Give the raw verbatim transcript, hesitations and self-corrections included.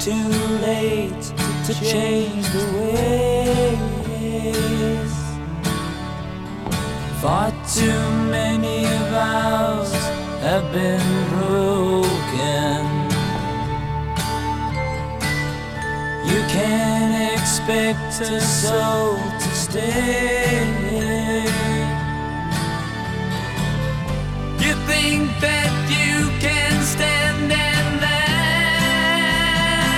too late to change the ways. Far too many vows have been broken. You can't expect a soul to stay.